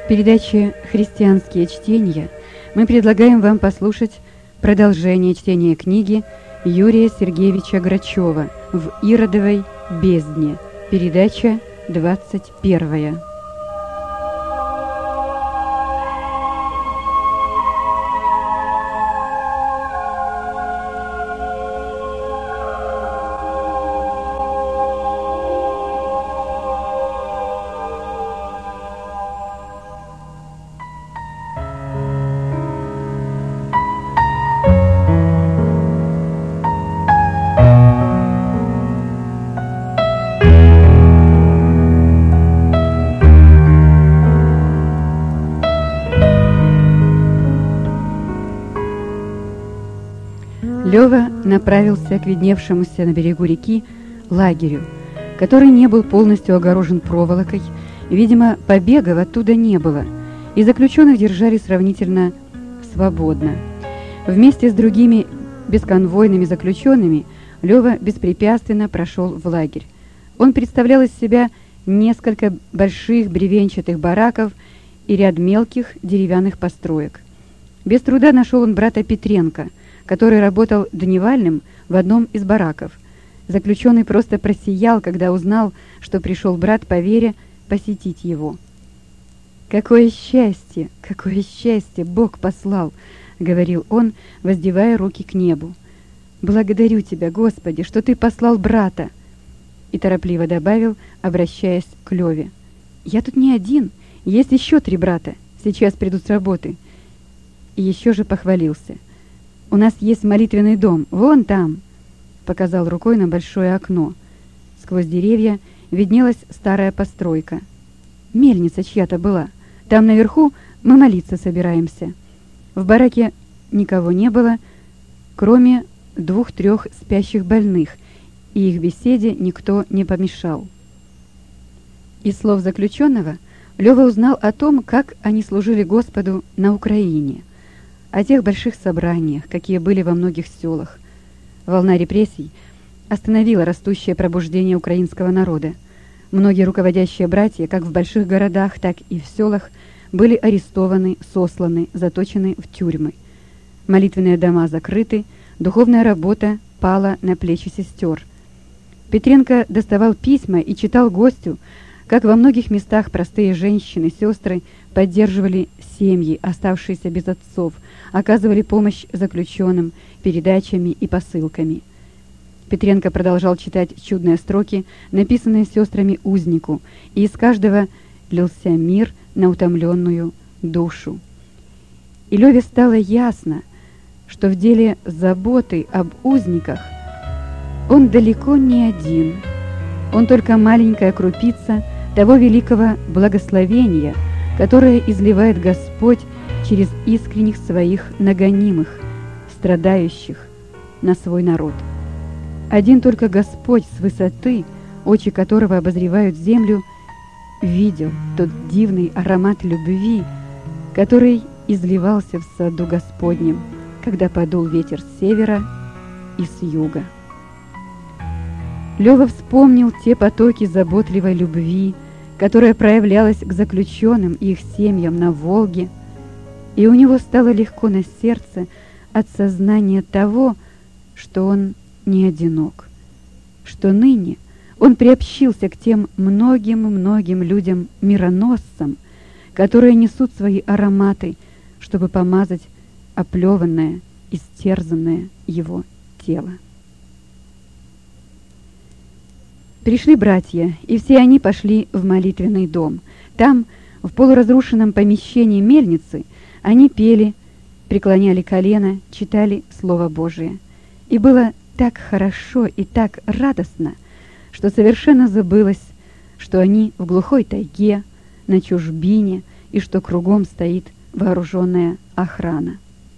передаче «Христианские чтения» мы предлагаем вам послушать продолжение чтения книги Юрия Сергеевича Грачева «В Иродовой бездне». Передача 21. Лёва направился к видневшемуся на берегу реки лагерю, который не был полностью огорожен проволокой, и, видимо, побегов оттуда не было, и заключенных держали сравнительно свободно. Вместе с другими бесконвойными заключенными Лёва беспрепятственно прошел в лагерь. Он представлял из себя несколько больших бревенчатых бараков и ряд мелких деревянных построек. Без труда нашел он брата Петренко, который работал дневальным в одном из бараков. Заключенный просто просиял, когда узнал, что пришел брат по вере посетить его. какое счастье, Бог послал!» — говорил он, воздевая руки к небу. «Благодарю Тебя, Господи, что Ты послал брата!» И торопливо добавил, обращаясь к Леве: «Я тут не один, есть еще 3 брата, сейчас придут с работы». И еще же похвалился: «У нас есть молитвенный дом, вон там», — показал рукой на большое окно. Сквозь деревья виднелась старая постройка. Мельница чья-то была. Там наверху мы молиться собираемся. В бараке никого не было, кроме 2-3 спящих больных, и их беседе никто не помешал. Из слов заключенного Лёва узнал о том, как они служили Господу на Украине, о тех больших собраниях, какие были во многих селах. Волна репрессий остановила растущее пробуждение украинского народа. Многие руководящие братья, как в больших городах, так и в селах, были арестованы, сосланы, заточены в тюрьмы. Молитвенные дома закрыты, духовная работа пала на плечи сестер. Петренко доставал письма и читал гостю, как во многих местах простые женщины, сестры поддерживали семьи, оставшиеся без отцов, оказывали помощь заключенным передачами и посылками. Петренко продолжал читать чудные строки, написанные сестрами узнику, и из каждого лился мир на утомленную душу. И Леве стало ясно, что в деле заботы об узниках он далеко не один. Он только маленькая крупица того великого благословения, которое изливает Господь через искренних своих нагонимых, страдающих на свой народ. Один только Господь с высоты, очи которого обозревают землю, видел тот дивный аромат любви, который изливался в саду Господнем, когда подул ветер с севера и с юга. Лёва вспомнил те потоки заботливой любви, которая проявлялась к заключенным и их семьям на Волге, и у него стало легко на сердце от сознания того, что он не одинок, что ныне он приобщился к тем многим людям-мироносцам, которые несут свои ароматы, чтобы помазать оплеванное, истерзанное его тело. Пришли братья, и все они пошли в молитвенный дом. Там, в полуразрушенном помещении мельницы, они пели, преклоняли колено, читали Слово Божие. И было так хорошо и так радостно, что совершенно забылось, что они в глухой тайге, на чужбине, и что кругом стоит вооруженная охрана.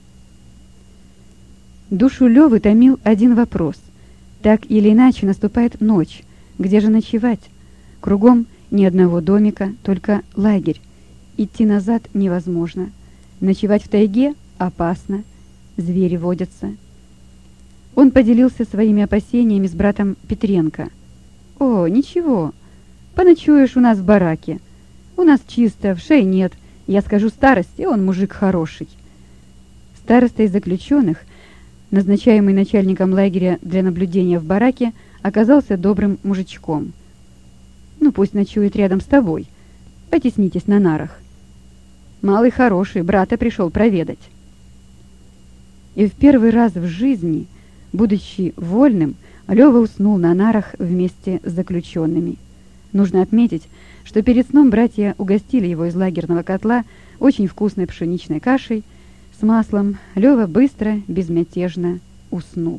Душу Лёвы томил один вопрос. Так или иначе наступает ночь. Где же ночевать? Кругом ни одного домика, только лагерь. Идти назад невозможно. Ночевать в тайге опасно. Звери водятся. Он поделился своими опасениями с братом Петренко. «О, ничего. Поночуешь у нас в бараке. У нас чисто, вшей нет, Я скажу старости, он мужик хороший». Староста из заключенных, назначаемый начальником лагеря для наблюдения в бараке, оказался добрым мужичком. «Ну, пусть ночует рядом с тобой. Потеснитесь на нарах». «Малый хороший, брата пришел проведать». И в первый раз в жизни, будучи вольным, Лёва уснул на нарах вместе с заключенными. Нужно отметить, что перед сном братья угостили его из лагерного котла очень вкусной пшеничной кашей с маслом. Лёва быстро, безмятежно уснул.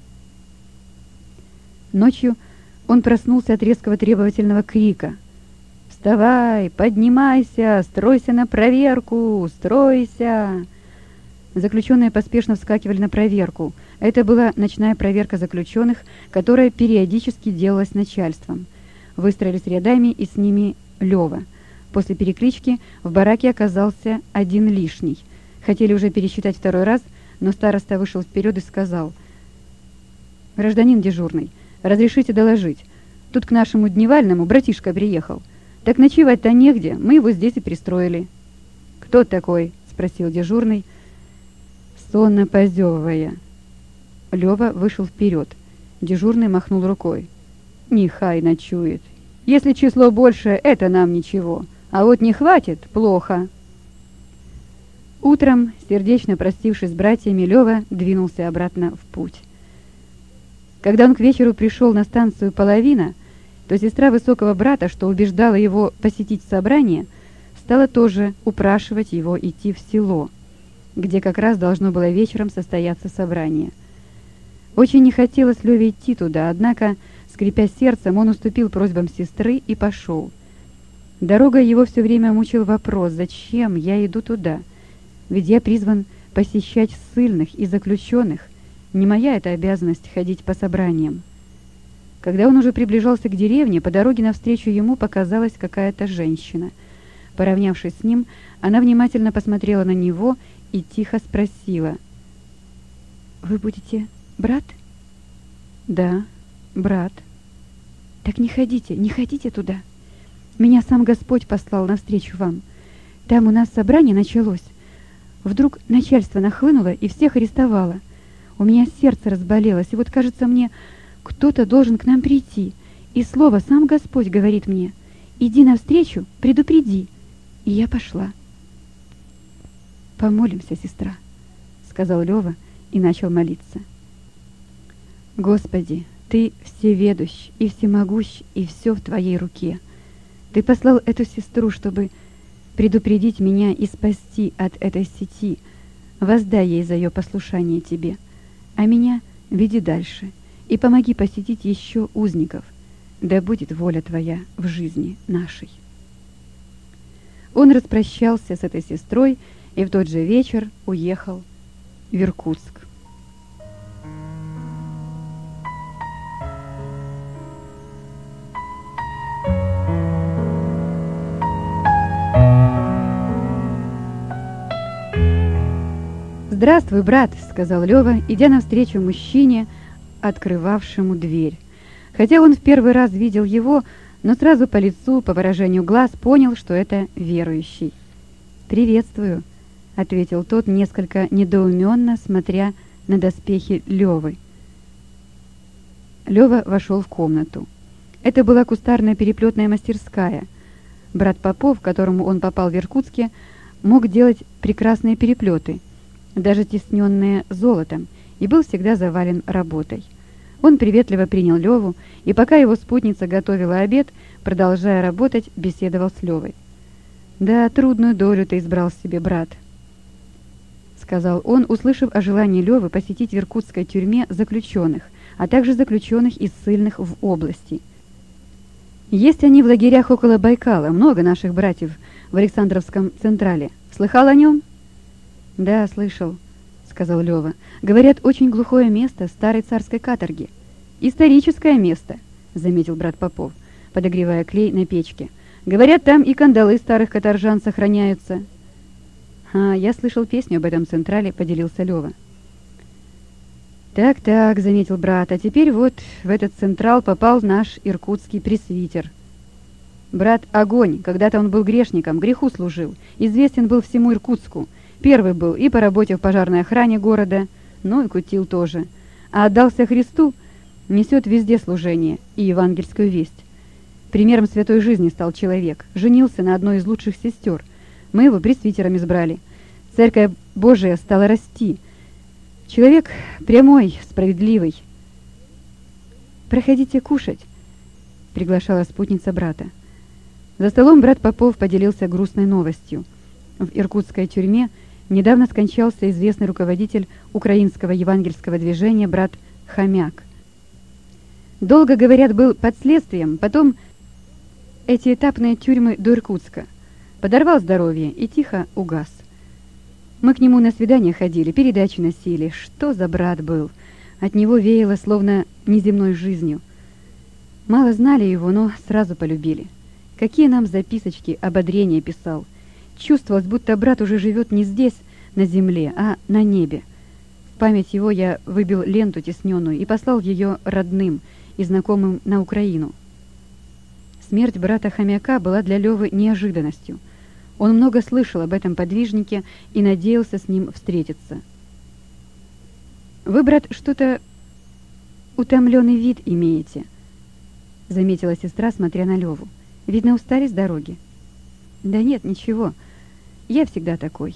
Ночью он проснулся от резкого требовательного крика. «Вставай, поднимайся, стройся на проверку, стройся!» Заключенные поспешно вскакивали на проверку. Это была ночная проверка заключенных, которая периодически делалась начальством. Выстроились рядами, и с ними Лёва. После переклички в бараке оказался один лишний. Хотели уже пересчитать второй раз, но староста вышел вперед и сказал: «Гражданин дежурный, разрешите доложить. Тут к нашему дневальному братишка приехал. Так ночевать-то негде, мы его здесь и пристроили». «Кто такой?» — спросил дежурный, сонно позевывая. Лёва вышел вперед. Дежурный махнул рукой. «Нехай ночует. Если число больше, это нам ничего. А вот не хватит — плохо». Утром, сердечно простившись с братьями, Лёва двинулся обратно в путь. Когда он к вечеру пришел на станцию «Половина», то сестра высокого брата, что убеждала его посетить собрание, стала тоже упрашивать его идти в село, где как раз должно было вечером состояться собрание. Очень не хотелось Лёве идти туда, однако, скрипя сердцем, он уступил просьбам сестры и пошел. Дорога его все время мучил вопрос: «Зачем я иду туда? Ведь я призван посещать ссыльных и заключенных. Не моя это обязанность ходить по собраниям». Когда он уже приближался к деревне, по дороге навстречу ему показалась какая-то женщина. Поравнявшись с ним, она внимательно посмотрела на него и тихо спросила: «Вы будете брат?» «Да, брат». «Так не ходите туда. Меня сам Господь послал навстречу вам. Там у нас собрание началось. Вдруг начальство нахлынуло и всех арестовало. У меня сердце разболелось, и вот, кажется мне, кто-то должен к нам прийти. И слово сам Господь говорит мне: иди навстречу, предупреди». И я пошла. «Помолимся, сестра», — сказал Лёва и начал молиться. «Господи, Ты всеведущ и всемогущ, и все в Твоей руке. Ты послал эту сестру, чтобы предупредить меня и спасти от этой сети. Воздай ей за ее послушание Тебе, а меня веди дальше и помоги посетить еще узников. Да будет воля Твоя в жизни нашей». Он распрощался с этой сестрой и в тот же вечер уехал в Иркутск. «Здравствуй, брат», — сказал Лёва, идя навстречу мужчине, открывавшему дверь. Хотя он в первый раз видел его, но сразу по лицу, по выражению глаз понял, что это верующий. «Приветствую», — ответил тот, несколько недоуменно, смотря на доспехи Лёвы. Лёва вошел в комнату. Это была кустарная переплетная мастерская. Брат Попов, к которому он попал в Иркутске, мог делать прекрасные переплеты, даже тисненные золотом, и был всегда завален работой. Он приветливо принял Леву, и пока его спутница готовила обед, продолжая работать, беседовал с Левой. «Да, трудную долю ты избрал себе, брат», — сказал он, услышав о желании Левы посетить в иркутской тюрьме заключенных, а также заключенных из ссыльных в области. «Есть они в лагерях около Байкала, много наших братьев в Александровском Централе. Слыхал о нем?» «Да, слышал», — сказал Лёва. «Говорят, очень глухое место старой царской каторги». «Историческое место», — заметил брат Попов, подогревая клей на печке. «Говорят, там и кандалы старых каторжан сохраняются». «А, я слышал песню об этом Централе», — поделился Лёва. «Так», — заметил брат, — «а теперь вот в этот Централ попал наш иркутский пресвитер». Брат Огонь, когда-то он был грешником, греху служил, известен был всему Иркутску. Первый был и по работе в пожарной охране города, ну и кутил тоже. А отдался Христу, несет везде служение и евангельскую весть. Примером святой жизни стал человек, женился на одной из лучших сестер. Мы его пресвитером избрали. Церковь Божия стала расти. Человек прямой, справедливый. «Проходите кушать», — приглашала спутница брата. За столом брат Попов поделился грустной новостью. В иркутской тюрьме недавно скончался известный руководитель украинского евангельского движения брат Хомяк. Долго, говорят, был под следствием, потом эти этапные тюрьмы до Иркутска. Подорвал здоровье и тихо угас. Мы к нему на свидание ходили, передачи носили. Что за брат был? От него веяло словно неземной жизнью. Мало знали его, но сразу полюбили. Какие нам записочки ободрения писал. Чувствовалось, будто брат уже живет не здесь, на земле, а на небе. В память его я выбил ленту тисненную и послал ее родным и знакомым на Украину. Смерть брата Хомяка была для Левы неожиданностью. Он много слышал об этом подвижнике и надеялся с ним встретиться. «Вы, брат, что-то утомленный вид имеете», — заметила сестра, смотря на Леву. «Видно, устали с дороги». «Да нет, ничего. Я всегда такой».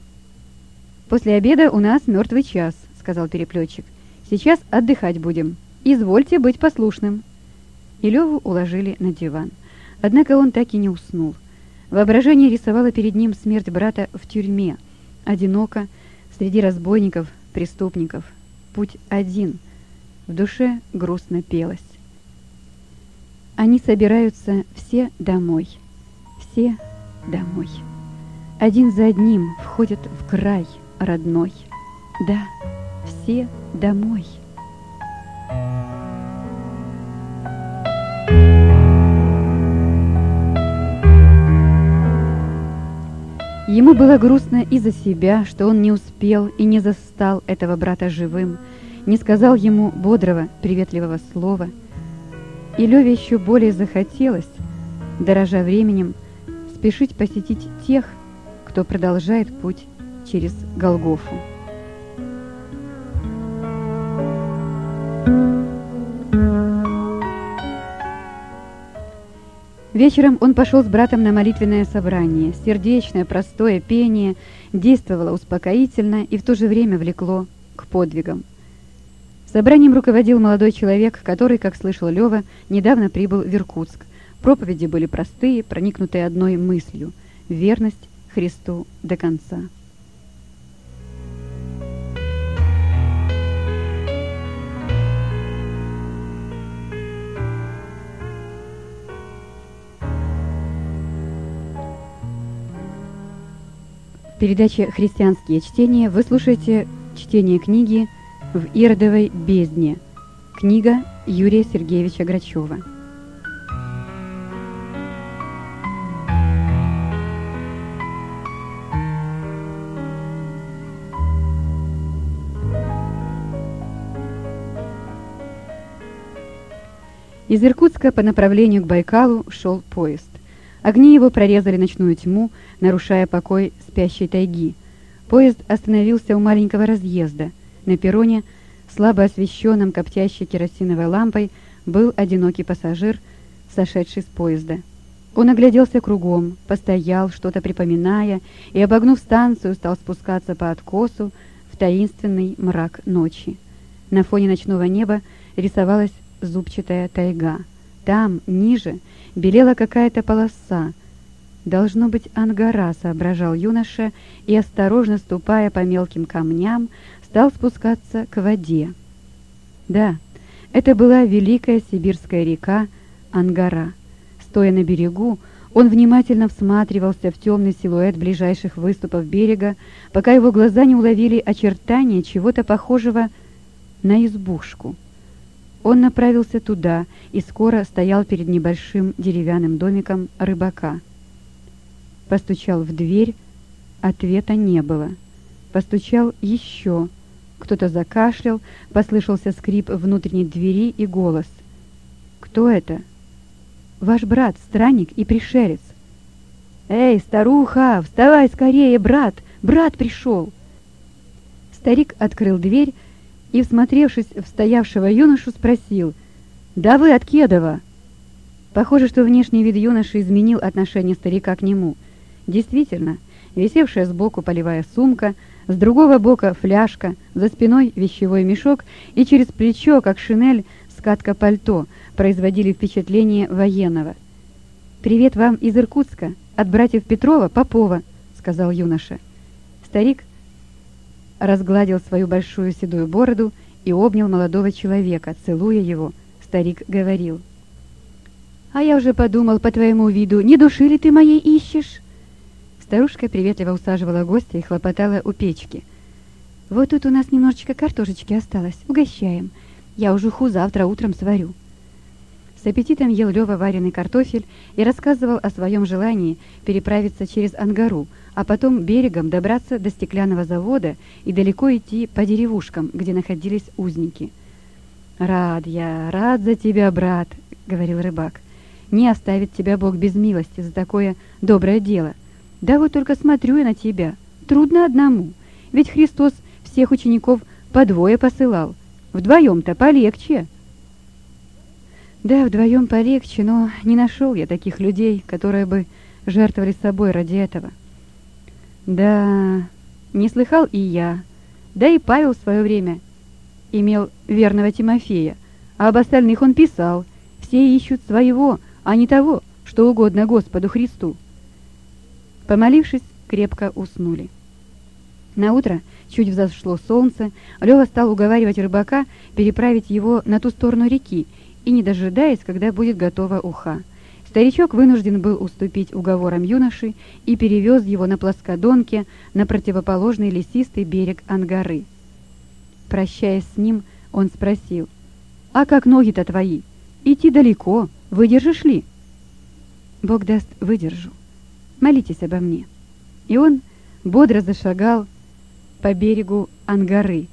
«После обеда у нас мертвый час», — сказал переплетчик. «Сейчас отдыхать будем. Извольте быть послушным». И Леву уложили на диван. Однако он так и не уснул. Воображение рисовало перед ним смерть брата в тюрьме. Одиноко, среди разбойников, преступников. Путь один. В душе грустно пелось. Они собираются все домой. Все домой. Один за одним входят в край родной. Да, все домой. Ему было грустно и за себя, что он не успел и не застал этого брата живым, не сказал ему бодрого, приветливого слова. И Леве еще более захотелось, дорожа временем, спешить посетить тех, кто продолжает путь через Голгофу. Вечером он пошел с братом на молитвенное собрание. Сердечное, простое пение действовало успокоительно и в то же время влекло к подвигам. Собранием руководил молодой человек, который, как слышал Лева, недавно прибыл в Иркутск. Проповеди были простые, проникнутые одной мыслью – верность Христу до конца. В передаче «Христианские чтения» вы слушаете чтение книги «В Иродовой бездне». Книга Юрия Сергеевича Грачева. Из Иркутска по направлению к Байкалу шел поезд. Огни его прорезали ночную тьму, нарушая покой спящей тайги. Поезд остановился у маленького разъезда. На перроне, слабо освещенном коптящей керосиновой лампой, был одинокий пассажир, сошедший с поезда. Он огляделся кругом, постоял, что-то припоминая, и, обогнув станцию, стал спускаться по откосу в таинственный мрак ночи. На фоне ночного неба рисовалась зубчатая тайга. Там, ниже, белела какая-то полоса. «Должно быть Ангара», — соображал юноша, и, осторожно ступая по мелким камням, стал спускаться к воде. Да, это была великая сибирская река Ангара. Стоя на берегу, он внимательно всматривался в темный силуэт ближайших выступов берега, пока его глаза не уловили очертания чего-то похожего на избушку. Он направился туда и скоро стоял перед небольшим деревянным домиком рыбака. Постучал в дверь, ответа не было. Постучал еще. Кто-то закашлял, послышался скрип внутренней двери и голос. «Кто это?» ваш брат, странник и пришелец». «Эй, старуха, вставай скорее, брат! Брат пришел!» Старик открыл дверь и, всмотревшись в стоявшего юношу, спросил: «Да вы от Кедова?» Похоже, что внешний вид юноши изменил отношение старика к нему. Действительно, висевшая сбоку полевая сумка, с другого бока фляжка, за спиной вещевой мешок и через плечо, как шинель, скатка пальто производили впечатление военного. «Привет вам из Иркутска, от братьев Петрова, Попова», — сказал юноша. Старик разгладил свою большую седую бороду и обнял молодого человека, целуя его. Старик говорил: «А я уже подумал по твоему виду, не души ли ты моей ищешь?» Старушка приветливо усаживала гостя и хлопотала у печки. «Вот тут у нас немножечко картошечки осталось, угощаем. Я уже завтра утром сварю». С аппетитом ел Лёва вареный картофель и рассказывал о своем желании переправиться через Ангару, а потом берегом добраться до стеклянного завода и далеко идти по деревушкам, где находились узники. «Рад за тебя, брат», — говорил рыбак. «Не оставит тебя Бог без милости за такое доброе дело. Да вот только смотрю я на тебя. Трудно одному, ведь Христос всех учеников по двое посылал. Вдвоем-то полегче». «Да, вдвоем полегче, но не нашел я таких людей, которые бы жертвовали собой ради этого». «Да, не слыхал и я. Да и Павел в свое время имел верного Тимофея, а об остальных он писал: все ищут своего, а не того, что угодно Господу Христу». Помолившись, крепко уснули. Наутро, чуть взошло солнце, Лёва стал уговаривать рыбака переправить его на ту сторону реки и, не дожидаясь, когда будет готова уха. Старичок вынужден был уступить уговорам юноши и перевез его на плоскодонке на противоположный лесистый берег Ангары. Прощаясь с ним, он спросил: «А как ноги-то твои? Идти далеко, выдержишь ли?» «Бог даст, выдержу. Молитесь обо мне». И он бодро зашагал по берегу Ангары.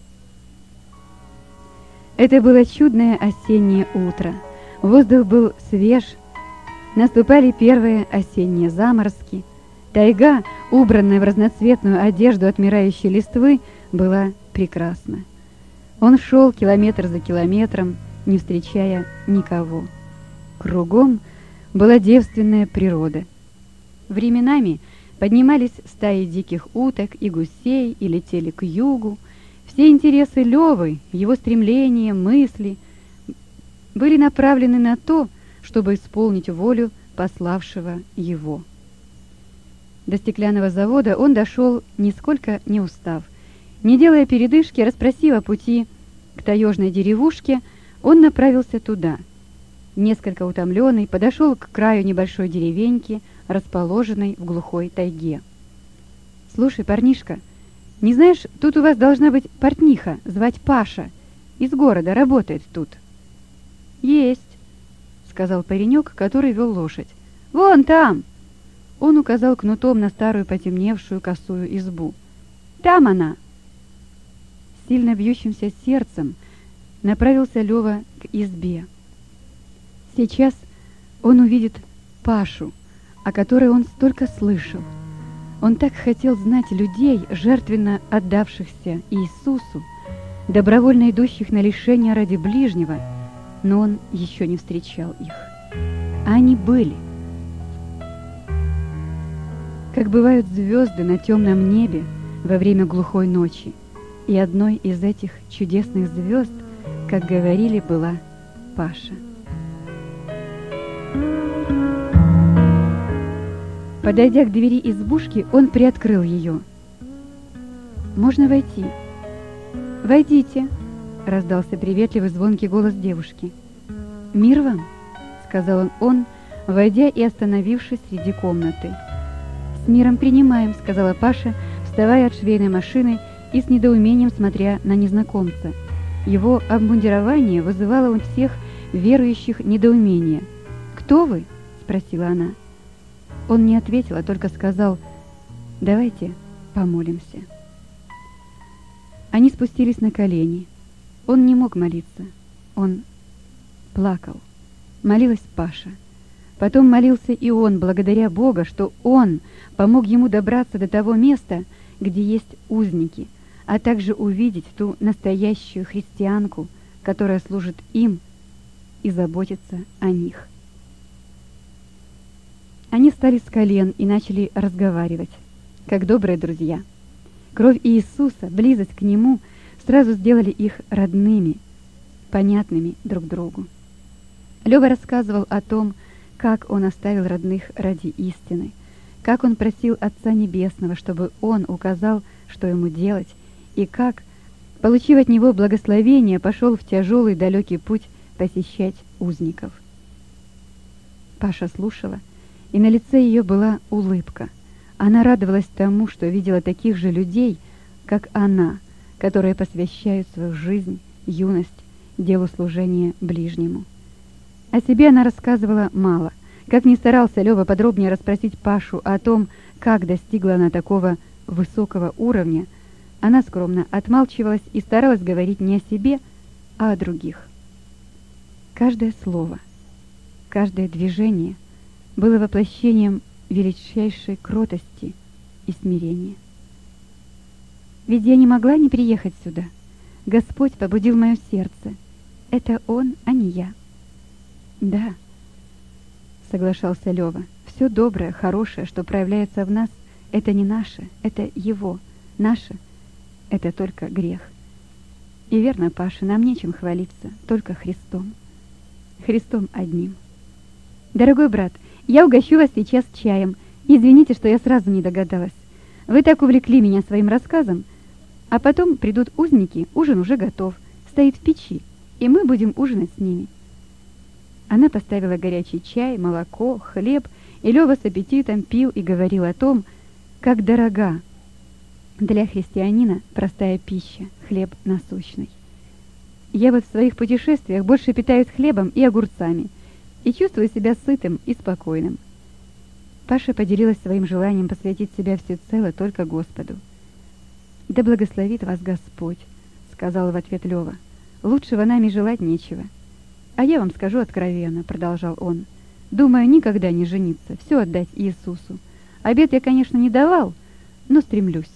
Это было чудное осеннее утро. Воздух был свеж, наступали первые осенние заморозки. Тайга, убранная в разноцветную одежду отмирающей листвы, была прекрасна. Он шел километр за километром, не встречая никого. Кругом была девственная природа. Временами поднимались стаи диких уток и гусей и летели к югу. Все интересы Лёвы, его стремления, мысли были направлены на то, чтобы исполнить волю пославшего его. До стеклянного завода он дошел, нисколько не устав. Не делая передышки, расспросив о пути к таежной деревушке, он направился туда. Несколько утомленный, подошел к краю небольшой деревеньки, расположенной в глухой тайге. «Слушай, парнишка, не знаешь, тут у вас должна быть портниха, звать Паша. Из города, работает тут». «Есть», — сказал паренек, который вел лошадь. «Вон там!» Он указал кнутом на старую потемневшую косую избу. «Там она!» Сильно бьющимся сердцем направился Лёва к избе. Сейчас он увидит Пашу, о которой он столько слышал. Он так хотел знать людей, жертвенно отдавшихся Иисусу, добровольно идущих на лишение ради ближнего, но он еще не встречал их. А они были. Как бывают звезды на темном небе во время глухой ночи, и одной из этих чудесных звезд, как говорили, была Паша. Подойдя к двери избушки, он приоткрыл ее. «Можно войти?» «Войдите», — раздался приветливый звонкий голос девушки. «Мир вам», — сказал он, войдя и остановившись среди комнаты. «С миром принимаем», — сказала Паша, вставая от швейной машины и с недоумением смотря на незнакомца. Его обмундирование вызывало у всех верующих недоумение. «Кто вы?» — спросила она. Он не ответил, а только сказал: «Давайте помолимся». Они спустились на колени. Он не мог молиться. Он плакал. Молилась Паша. Потом молился и он, благодаря Бога, что он помог ему добраться до того места, где есть узники, а также увидеть ту настоящую христианку, которая служит им и заботится о них. Они встали с колен и начали разговаривать, как добрые друзья. Кровь Иисуса, близость к Нему сразу сделали их родными, понятными друг другу. Лёва рассказывал о том, как он оставил родных ради истины, как он просил Отца Небесного, чтобы он указал, что ему делать, и как, получив от него благословение, пошел в тяжелый далекий путь посещать узников. Паша слушала, и на лице ее была улыбка. Она радовалась тому, что видела таких же людей, как она, которые посвящают свою жизнь, юность, делу служения ближнему. О себе она рассказывала мало. Как ни старался Лёва подробнее расспросить Пашу о том, как достигла она такого высокого уровня, она скромно отмалчивалась и старалась говорить не о себе, а о других. Каждое слово, каждое движение было воплощением величайшей кротости и смирения. Ведь я не могла не приехать сюда. Господь побудил мое сердце. Это Он, а не я. Да, соглашался Лёва. Все доброе, хорошее, что проявляется в нас, это не наше, это Его. Наше — это только грех. И верно, Паша, нам нечем хвалиться, только Христом. Христом одним. Дорогой брат, я угощу вас сейчас чаем. Извините, что я сразу не догадалась. Вы так увлекли меня своим рассказом. А потом придут узники, ужин уже готов, стоит в печи, и мы будем ужинать с ними. Она поставила горячий чай, молоко, хлеб, и Лёва с аппетитом пил и говорил о том, как дорога для христианина простая пища, хлеб насущный. Я вот в своих путешествиях больше питаюсь хлебом и огурцами и чувствую себя сытым и спокойным. Паша поделилась своим желанием посвятить себя всецело только Господу. «Да благословит вас Господь», — сказал в ответ Лёва. «Лучшего нам и желать нечего». «А я вам скажу откровенно», — продолжал он. «Думаю, никогда не жениться, все отдать Иисусу. Обет я, конечно, не давал, но стремлюсь».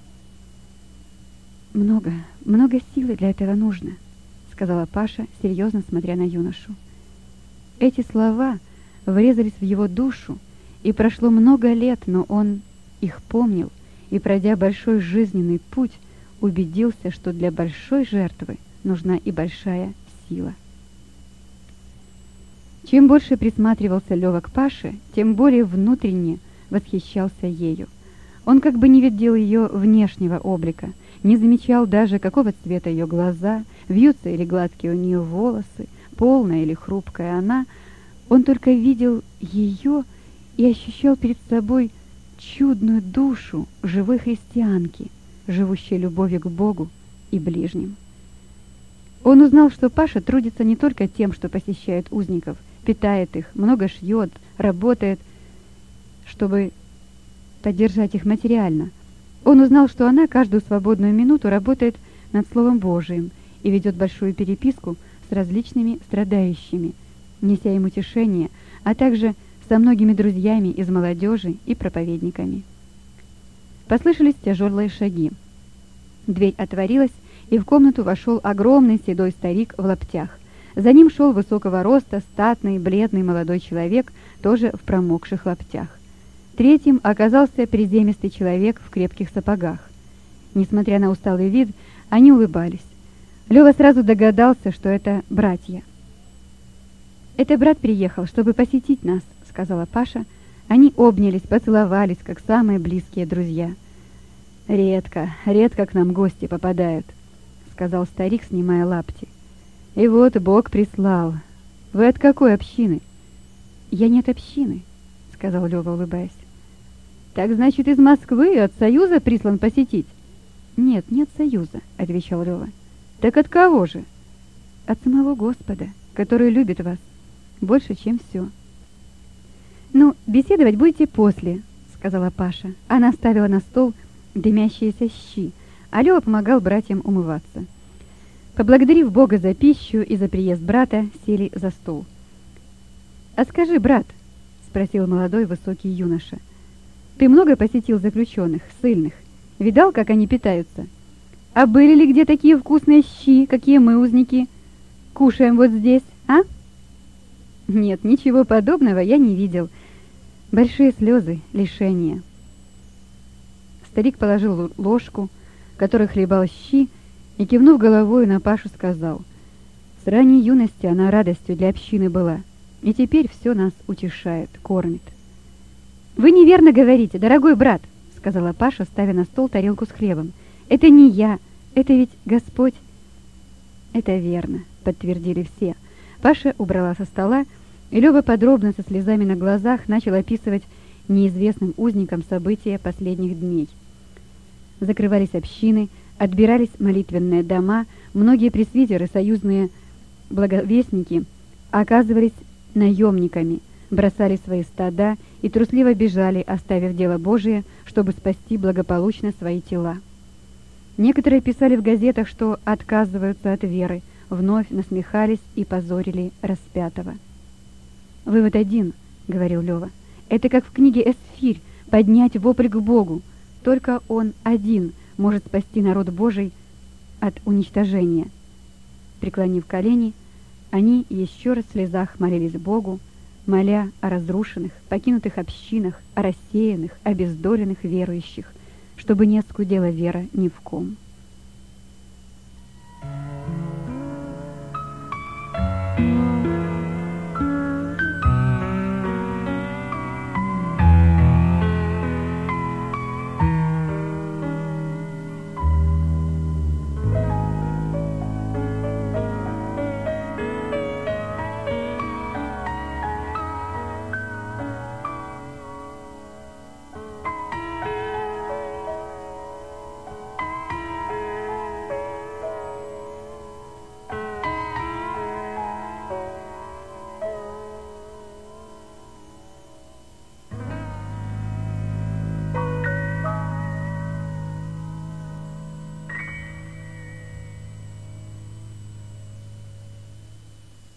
«Много силы для этого нужно», — сказала Паша, серьезно смотря на юношу. Эти слова врезались в его душу, и прошло много лет, но он их помнил, и, пройдя большой жизненный путь, убедился, что для большой жертвы нужна и большая сила. Чем больше присматривался Лёва к Паше, тем более внутренне восхищался ею. Он как бы не видел ее внешнего облика, не замечал даже, какого цвета ее глаза, вьются или гладкие у нее волосы, полная или хрупкая она. Он только видел ее и ощущал перед собой чудную душу живой христианки, живущей любовью к Богу и ближним. Он узнал, что Паша трудится не только тем, что посещает узников, питает их, много шьет, работает, чтобы поддержать их материально. Он узнал, что она каждую свободную минуту работает над Словом Божиим и ведет большую переписку с различными страдающими, неся им утешение, а также со многими друзьями из молодежи и проповедниками. Послышались тяжелые шаги. Дверь отворилась, и в комнату вошел огромный седой старик в лаптях. За ним шел высокого роста, статный, бледный молодой человек, тоже в промокших лаптях. Третьим оказался приземистый человек в крепких сапогах. Несмотря на усталый вид, они улыбались. Лёва сразу догадался, что это братья. «Это брат приехал, чтобы посетить нас», — сказала Паша. Они обнялись, поцеловались, как самые близкие друзья. «Редко к нам гости попадают», — сказал старик, снимая лапти. «И вот Бог прислал. Вы от какой общины?» «Я не от общины», — сказал Лёва, улыбаясь. «Так значит, из Москвы, от Союза прислан посетить?» «Нет, не от Союза», — отвечал Лёва. «Так от кого же?» «От самого Господа, который любит вас больше, чем все». «Ну, беседовать будете после», — сказала Паша. Она ставила на стол дымящиеся щи, а Лёва помогал братьям умываться. Поблагодарив Бога за пищу и за приезд брата, сели за стол. «А скажи, брат», спросил молодой высокий юноша. «Ты много посетил заключенных, ссыльных? Видал, как они питаются? А были ли где такие вкусные щи, какие мы, узники, кушаем вот здесь, а?» «Нет, ничего подобного я не видел. Большие слезы, лишения». Старик положил ложку, которой хлебал щи, и, кивнув головой на Пашу, сказал: «С ранней юности она радостью для общины была, и теперь все нас утешает, кормит». «Вы неверно говорите, дорогой брат», — сказала Паша, ставя на стол тарелку с хлебом. «Это не я, это ведь Господь». «Это верно», — подтвердили все. Паша убрала со стола, и Лёва подробно, со слезами на глазах, начал описывать неизвестным узникам события последних дней. Закрывались общины, отбирались молитвенные дома, многие пресвитеры, союзные благовестники, оказывались наемниками, бросали свои стада и трусливо бежали, оставив дело Божие, чтобы спасти благополучно свои тела. Некоторые писали в газетах, что отказываются от веры, вновь насмехались и позорили распятого. «Вывод один», — говорил Лёва, — «это как в книге «Эсфирь» поднять вопль к Богу. Только Он один может спасти народ Божий от уничтожения». Преклонив колени, они еще раз в слезах молились Богу, моля о разрушенных, покинутых общинах, о рассеянных, обездоленных верующих, чтобы не оскудела вера ни в ком.